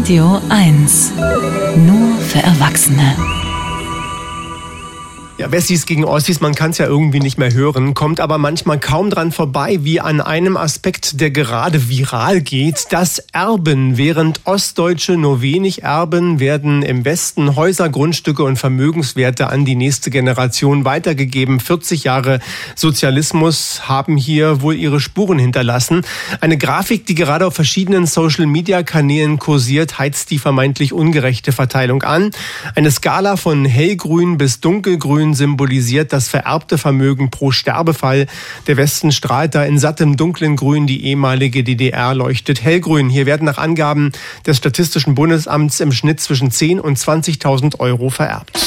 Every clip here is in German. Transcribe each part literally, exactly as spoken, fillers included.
Radio eins. Nur für Erwachsene. Ja, Wessis gegen Ossis, man kann es ja irgendwie nicht mehr hören, kommt aber manchmal kaum dran vorbei, wie an einem Aspekt, der gerade viral geht, das Erben. Während Ostdeutsche nur wenig erben, werden im Westen Häuser, Grundstücke und Vermögenswerte an die nächste Generation weitergegeben. vierzig Jahre Sozialismus haben hier wohl ihre Spuren hinterlassen. Eine Grafik, die gerade auf verschiedenen Social-Media-Kanälen kursiert, heizt die vermeintlich ungerechte Verteilung an. Eine Skala von hellgrün bis dunkelgrün symbolisiert das vererbte Vermögen pro Sterbefall. Der Westen strahlt da in sattem dunklen Grün, die ehemalige D D R leuchtet hellgrün. Hier werden nach Angaben des Statistischen Bundesamts im Schnitt zwischen zehntausend und zwanzigtausend Euro vererbt.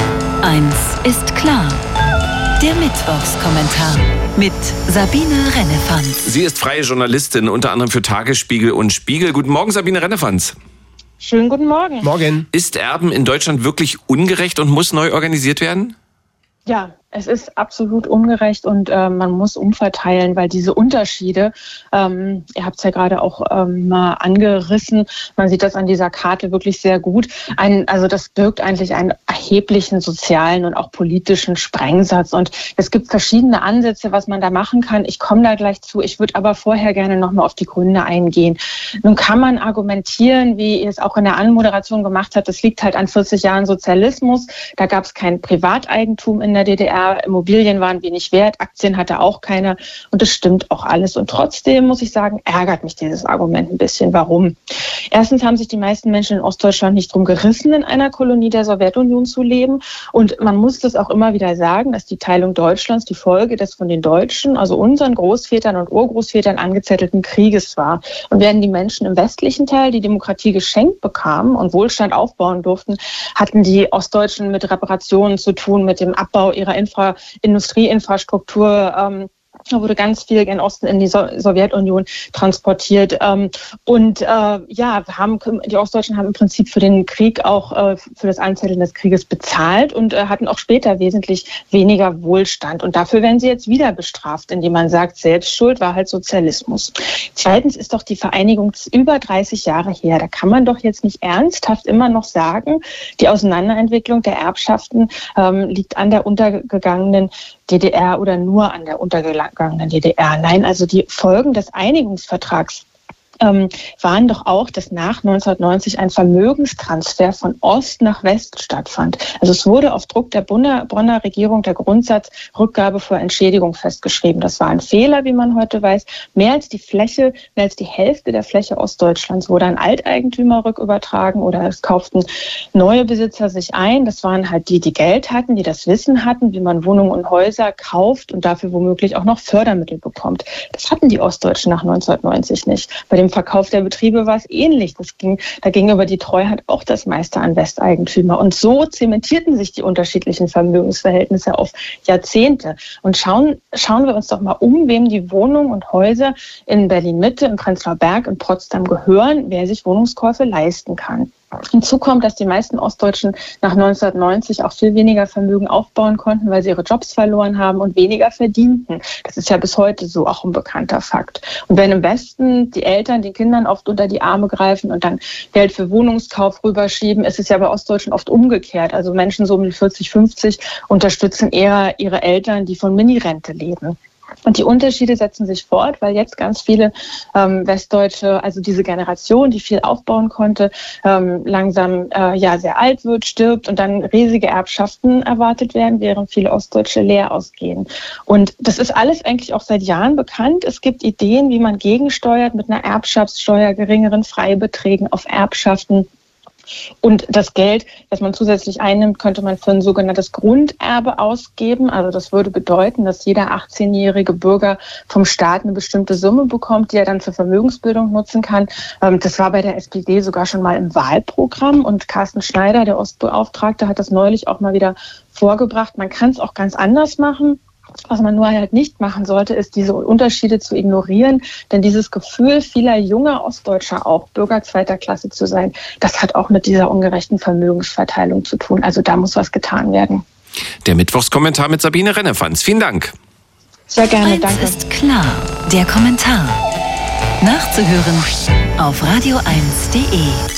Eins ist klar. Der Mittwochskommentar mit Sabine Rennefanz. Sie ist freie Journalistin, unter anderem für Tagesspiegel und Spiegel. Guten Morgen, Sabine Rennefanz. Schönen guten Morgen. Morgen. Ist Erben in Deutschland wirklich ungerecht und muss neu organisiert werden? Ja, es ist absolut ungerecht und äh, man muss umverteilen, weil diese Unterschiede, ähm, ihr habt es ja gerade auch ähm, mal angerissen, man sieht das an dieser Karte wirklich sehr gut. Ein, also das birgt eigentlich einen erheblichen sozialen und auch politischen Sprengsatz und es gibt verschiedene Ansätze, was man da machen kann. Ich komme da gleich zu, ich würde aber vorher gerne nochmal auf die Gründe eingehen. Nun kann man argumentieren, wie ihr es auch in der Anmoderation gemacht habt, das liegt halt an vierzig Jahren Sozialismus, da gab es kein Privateigentum in der D D R, Immobilien waren wenig wert, Aktien hatte auch keiner und das stimmt auch alles. Und trotzdem muss ich sagen, ärgert mich dieses Argument ein bisschen. Warum? Erstens haben sich die meisten Menschen in Ostdeutschland nicht drum gerissen, in einer Kolonie der Sowjetunion zu leben. Und man muss das auch immer wieder sagen, dass die Teilung Deutschlands die Folge des von den Deutschen, also unseren Großvätern und Urgroßvätern angezettelten Krieges war. Und während die Menschen im westlichen Teil die Demokratie geschenkt bekamen und Wohlstand aufbauen durften, hatten die Ostdeutschen mit Reparationen zu tun, mit dem Abbau ihrer Infra- Industrieinfrastruktur. Ähm, Da wurde ganz viel gen Osten in die so- Sowjetunion transportiert. Ähm, und äh, ja, haben, die Ostdeutschen haben im Prinzip für den Krieg auch äh, für das Anzetteln des Krieges bezahlt und äh, hatten auch später wesentlich weniger Wohlstand. Und dafür werden sie jetzt wieder bestraft, indem man sagt, Selbstschuld war halt Sozialismus. Zweitens ist doch die Vereinigung über dreißig Jahre her. Da kann man doch jetzt nicht ernsthaft immer noch sagen, die Auseinanderentwicklung der Erbschaften ähm, liegt an der untergegangenen D D R oder nur an der untergegangenen D D R. Nein, also die Folgen des Einigungsvertrags ähm, waren doch auch, dass nach neunzehnhundertneunzig ein Vermögenstransfer von Ost nach West stattfand. Also es wurde auf Druck der Bonner, Bonner Regierung der Grundsatz Rückgabe vor Entschädigung festgeschrieben. Das war ein Fehler, wie man heute weiß. Mehr als die Fläche, mehr als die Hälfte der Fläche Ostdeutschlands wurde an Alteigentümer rückübertragen oder es kauften neue Besitzer sich ein. Das waren halt die, die Geld hatten, die das Wissen hatten, wie man Wohnungen und Häuser kauft und dafür womöglich auch noch Fördermittel bekommt. Das hatten die Ostdeutschen nach neunzehnhundertneunzig nicht. Bei dem Verkauf der Betriebe war es ähnlich. Das ging, da ging über die Treuhand auch das meiste an Westeigentümer. Und so zementierten sich die unterschiedlichen Vermögensverhältnisse auf Jahrzehnte. Und schauen, schauen wir uns doch mal um, wem die Wohnungen und Häuser in Berlin-Mitte, in Prenzlauer Berg, in Potsdam gehören, wer sich Wohnungskäufe leisten kann. Hinzu kommt, dass die meisten Ostdeutschen nach neunzehnhundertneunzig auch viel weniger Vermögen aufbauen konnten, weil sie ihre Jobs verloren haben und weniger verdienten. Das ist ja bis heute so auch ein bekannter Fakt. Und wenn im Westen die Eltern den Kindern oft unter die Arme greifen und dann Geld für Wohnungskauf rüberschieben, ist es ja bei Ostdeutschen oft umgekehrt. Also Menschen so um die vierzig, fünfzig unterstützen eher ihre Eltern, die von Minirente leben. Und die Unterschiede setzen sich fort, weil jetzt ganz viele ähm, Westdeutsche, also diese Generation, die viel aufbauen konnte, ähm, langsam äh, ja sehr alt wird, stirbt und dann riesige Erbschaften erwartet werden, während viele Ostdeutsche leer ausgehen. Und das ist alles eigentlich auch seit Jahren bekannt. Es gibt Ideen, wie man gegensteuert mit einer Erbschaftssteuer, geringeren Freibeträgen auf Erbschaften. Und das Geld, das man zusätzlich einnimmt, könnte man für ein sogenanntes Grunderbe ausgeben. Also das würde bedeuten, dass jeder achtzehnjährige Bürger vom Staat eine bestimmte Summe bekommt, die er dann zur Vermögensbildung nutzen kann. Das war bei der S P D sogar schon mal im Wahlprogramm. Und Carsten Schneider, der Ostbeauftragte, hat das neulich auch mal wieder vorgebracht. Man kann es auch ganz anders machen. Was man nur halt nicht machen sollte, ist diese Unterschiede zu ignorieren. Denn dieses Gefühl vieler junger Ostdeutscher auch, Bürger zweiter Klasse zu sein, das hat auch mit dieser ungerechten Vermögensverteilung zu tun. Also da muss was getan werden. Der Mittwochskommentar mit Sabine Rennefanz. Vielen Dank. Sehr gerne, Eins danke. ist klar, der Kommentar. Nachzuhören auf radio eins punkt de.